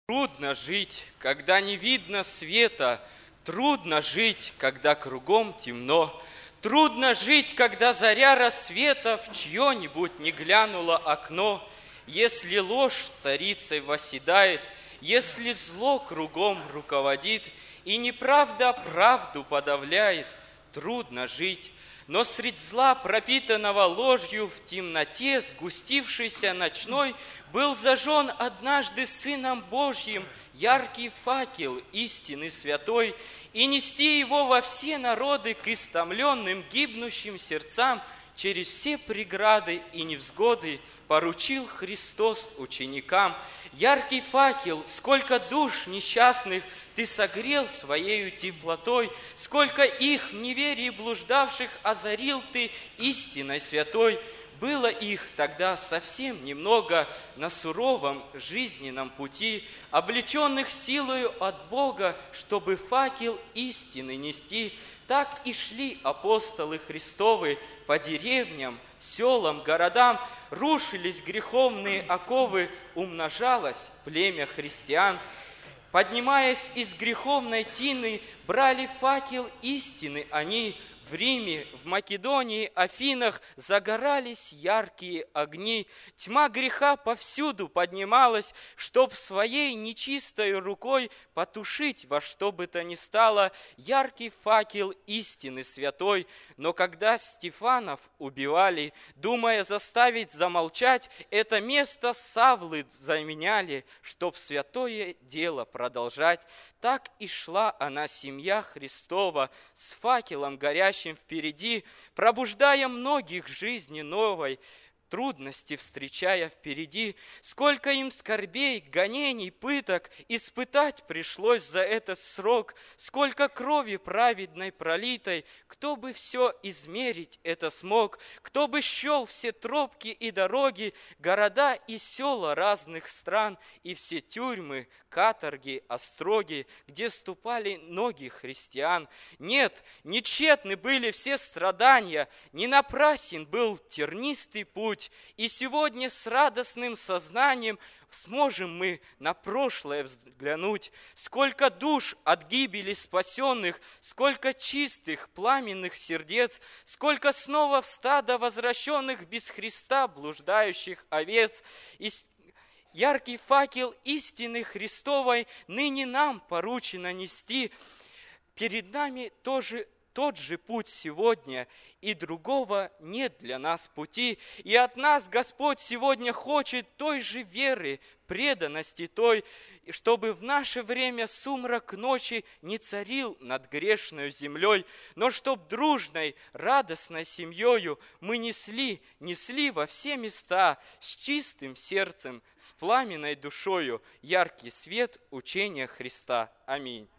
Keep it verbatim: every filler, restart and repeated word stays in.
Трудно жить, когда не видно света, трудно жить, когда кругом темно. Трудно жить, когда заря рассвета в чье-нибудь не глянуло окно. Если ложь царицей восседает, если зло кругом руководит, и неправда правду подавляет, трудно жить. Но средь зла, пропитанного ложью, в темноте, сгустившейся ночной, был зажжен однажды Сыном Божьим яркий факел истины святой, и нести его во все народы к истомленным, гибнущим сердцам через все преграды и невзгоды поручил Христос ученикам. Яркий факел, сколько душ несчастных Ты согрел своею теплотой, сколько их в неверии блуждавших озарил Ты истиной святой. Было их тогда совсем немного на суровом жизненном пути, облеченных силою от Бога, чтобы факел истины нести. Так и шли апостолы Христовы по деревням, селам, городам, рушились греховные оковы, умножалось племя христиан. Поднимаясь из греховной тины, брали факел истины они. В Риме, в Македонии, Афинах загорались яркие огни. Тьма греха повсюду поднималась, чтоб своей нечистой рукой потушить во что бы то ни стало яркий факел истины святой. Но когда Стефанов убивали, думая заставить замолчать, это место Савлы заменяли, чтоб святое дело продолжать. Так и шла она, семья Христова, с факелом горящим впереди, пробуждая многих жизни новой, трудности встречая впереди. Сколько им скорбей, гонений, пыток испытать пришлось за этот срок, сколько крови праведной пролитой, кто бы все измерить это смог, кто бы счел все тропки и дороги, города и села разных стран, и все тюрьмы, каторги, остроги, где ступали ноги христиан. Нет, не тщетны были все страдания, не напрасен был тернистый путь, и сегодня с радостным сознанием сможем мы на прошлое взглянуть. Сколько душ от гибели спасенных, сколько чистых, пламенных сердец, сколько снова в стадо возвращенных без Христа блуждающих овец. И яркий факел истины Христовой ныне нам поручено нести. Перед нами тоже тот же путь сегодня, и другого нет для нас пути. И от нас Господь сегодня хочет той же веры, преданности той, чтобы в наше время сумрак ночи не царил над грешной землей, но чтоб дружной, радостной семьёю мы несли, несли во все места с чистым сердцем, с пламенной душою яркий свет учения Христа. Аминь.